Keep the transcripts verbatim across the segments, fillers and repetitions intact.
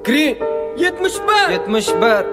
Green yetmish bir yetmish bir.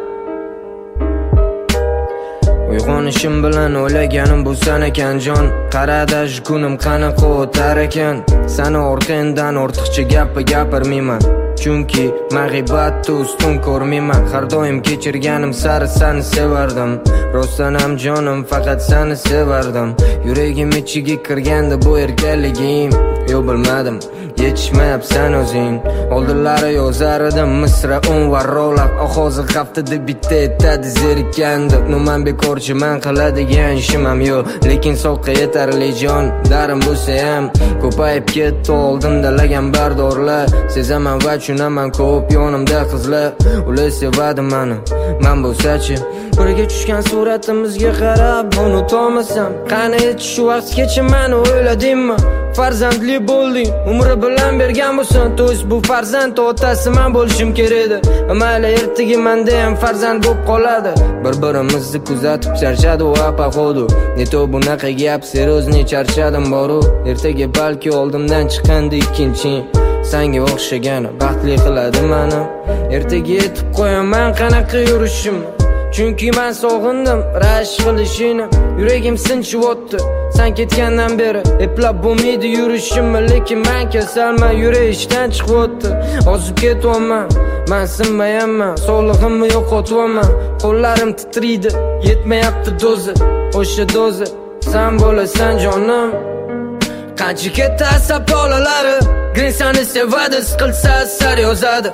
Uyg'onishim bilan o'ylaganim bu san ekan jon. Qarada shu kunim qanaqa o'tar ekan. Sani orqangdan ortiqcha gap gapirmayman. Chunki mag'ibatda ustun ko'rmayman. Har doim kechirganim sari sani sevardim. Rostdan ham jonim faqat sani sevardim. Yuragim ichiga kirganda bu erkaligim. Yo bilmadim, yetishmayapsan o'zing. Oldinlari yozar edim misra un va ro'lab. Hozir haftada bitta etadi zerikandi. Umuman bekorchiman, qiladigan ishim ham yo'q. Lekin soqqa yetarli jon darim bo'lsa ham ko'payib ketdi oldimda lagan bardorlar. Sezaman va tushunaman ko'p yonimda qizlar. Ular sevadi meni, men bo'lsa-chi birga tushgan suratimizga qarab unutolmasam. Qani edi shu vaqtgacha meni o'yladingmi? Farzandli bo'lding, umri bilan bergan bo'lsin. To'ys bu farzand otasi men bo'lishim kerak edi. Mayli ertaga menda ham farzand bo'lib qoladi. Bir-birimizni kuzatib charchadi va paxodu. Neto bunaqa gap serozne charchadim boru. Ertaga balki oldimdan chiqqanda ikkinchi senga o'xshagan baxtli qiladi meni. Ertaga yetib qo'yaman qanaqa yurishim. Chunki men sog'indim rash qilishini. Yuragim sinchib o'tdi sen ketgandan beri. Eplab bo'lmaydi yurishim, lekin men kasalman, yurak ishdan chiqib o'tdi. Ozib ketyapman, men sinmayapman, sog'lig'imni yo'qotyapman. Qo'llarim titraydi, yetmayapti dozi. O'sha dozi sen bo'lasan jonim. Qancha ketdi asab tolalari, Green seni sevadi, siqilsa asar yozadi.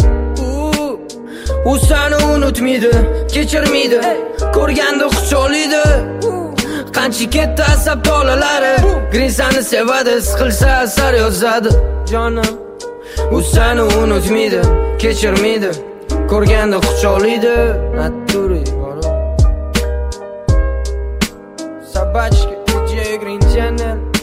U seni unutmaydi, kechirmaydi, ko'rganda quchoqlaydi. Qancha ketdi asab tolalari, Green seni sevadi, siqilsa asar yozadi jonim. U seni unutmaydi, kechirmaydi, ko'rganda quchoqlaydi. Naturi Sabachki, D J Green Channel.